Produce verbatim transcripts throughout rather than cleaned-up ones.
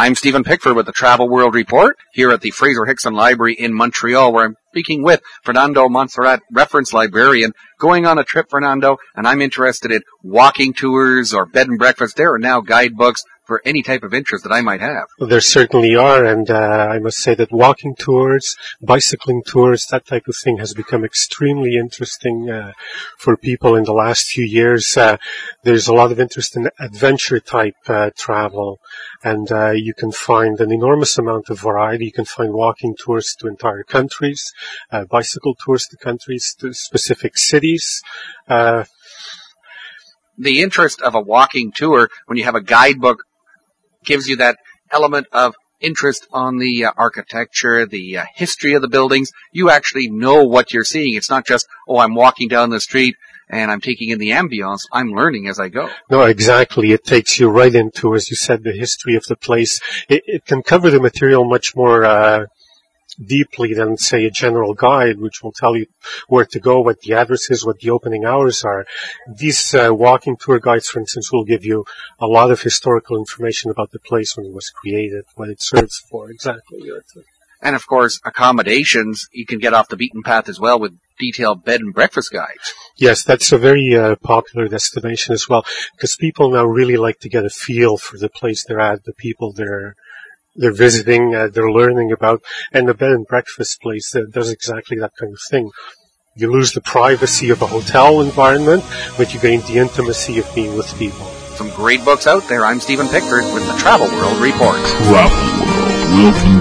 I'm Stephen Pickford with the Travel World Report here at the Fraser Hickson Library in Montreal, where I'm speaking with Fernando Montserrat, reference librarian, going on a trip, Fernando, and I'm interested in walking tours or bed and breakfast. There are now guidebooks for any type of interest that I might have. Well, there certainly are, and uh, I must say that walking tours, bicycling tours, that type of thing has become extremely interesting uh, for people in the last few years. Uh, there's a lot of interest in adventure-type uh, travel, and uh, you can find an enormous amount of variety. You can find walking tours to entire countries, uh, bicycle tours to countries, to specific cities. Uh, the interest of a walking tour, when you have a guidebook, gives you that element of interest on the uh, architecture, the uh, history of the buildings. You actually know what you're seeing. It's not just, oh, I'm walking down the street and I'm taking in the ambience. I'm learning as I go. No, exactly. It takes you right into, as you said, the history of the place. It, it can cover the material much more uh deeply than, say, a general guide, which will tell you where to go, what the address is, what the opening hours are. These uh, walking tour guides, for instance, will give you a lot of historical information about the place when it was created, what it serves for, exactly. And, of course, accommodations, you can get off the beaten path as well with detailed bed and breakfast guides. Yes, that's a very uh, popular destination as well, because people now really like to get a feel for the place they're at, the people they're they're visiting, uh, they're learning about, and the bed and breakfast place uh, does exactly that kind of thing. You lose the privacy of a hotel environment, but you gain the intimacy of being with people. Some great books out there. I'm Stephen Pickford with the Travel World Report. Travel World will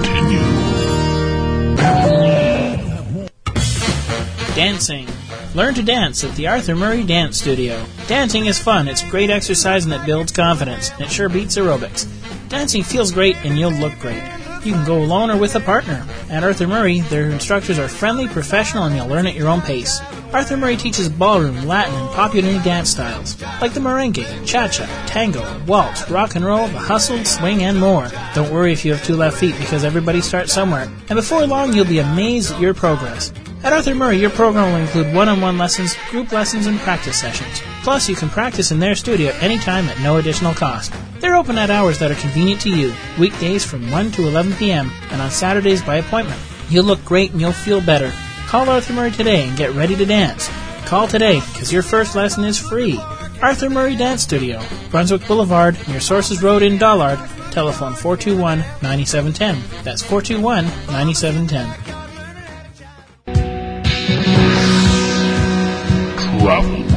continue. Dancing. Learn to dance at the Arthur Murray Dance Studio. Dancing is fun, it's great exercise, and it builds confidence. And it sure beats aerobics. Dancing feels great, and you'll look great. You can go alone or with a partner. At Arthur Murray, their instructors are friendly, professional, and you'll learn at your own pace. Arthur Murray teaches ballroom, Latin, and popular dance styles, like the merengue, cha-cha, tango, waltz, rock and roll, the hustle, swing, and more. Don't worry if you have two left feet, because everybody starts somewhere. And before long, you'll be amazed at your progress. At Arthur Murray, your program will include one-on-one lessons, group lessons, and practice sessions. Plus, you can practice in their studio anytime at no additional cost. They're open at hours that are convenient to you, weekdays from one to eleven p.m., and on Saturdays by appointment. You'll look great and you'll feel better. Call Arthur Murray today and get ready to dance. Call today, because your first lesson is free. Arthur Murray Dance Studio, Brunswick Boulevard, near Sources Road in Dollard. Telephone four two one, nine seven one zero. That's four two one, nine seven one zero. Travel World.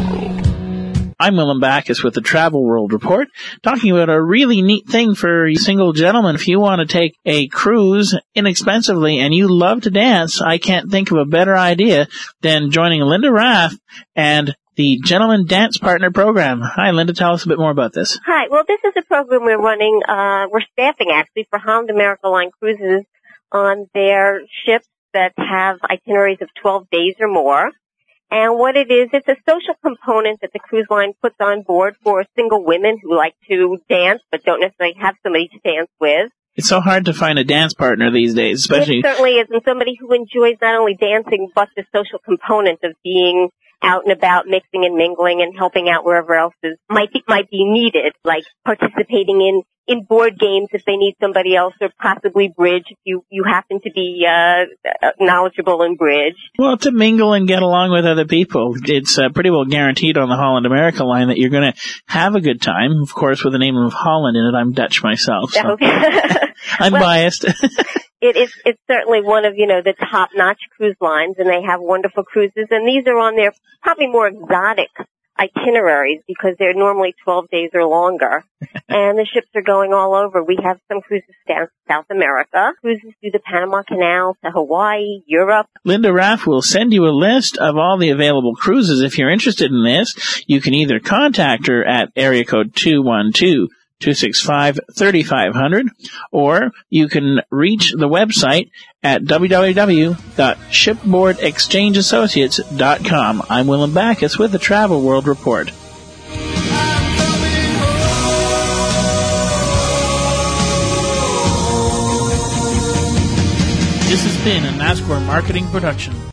I'm Willem Backus with the Travel World Report, talking about a really neat thing for you single gentlemen. If you want to take a cruise inexpensively and you love to dance, I can't think of a better idea than joining Linda Raff and the Gentleman Dance Partner Program. Hi, Linda. Tell us a bit more about this. Hi. Well, this is a program we're running. Uh, we're staffing, actually, for Holland America Line Cruises on their ships that have itineraries of twelve days or more. And what it is, it's a social component that the cruise line puts on board for single women who like to dance but don't necessarily have somebody to dance with. It's so hard to find a dance partner these days, especially... It certainly is, and somebody who enjoys not only dancing but the social component of being out and about, mixing and mingling and helping out wherever else is, might be, might be needed, like participating in, in board games if they need somebody else, or possibly bridge if you, you happen to be, uh, knowledgeable in bridge. Well, to mingle and get along with other people. It's uh, pretty well guaranteed on the Holland America line that you're going to have a good time. Of course, with the name of Holland in it, I'm Dutch myself. So. Okay. I'm well, biased. It is, it's certainly one of, you know, the top-notch cruise lines, and they have wonderful cruises, and these are on their probably more exotic itineraries because they're normally twelve days or longer, and the ships are going all over. We have some cruises down South America, cruises through the Panama Canal to Hawaii, Europe. Linda Raff will send you a list of all the available cruises. If you're interested in this, you can either contact her at area code two one two, two six five, three five zero zero, or you can reach the website at w w w dot shipboard exchange associates dot com. I'm Willem Backus with the Travel World Report. This has been a NASCAR marketing production.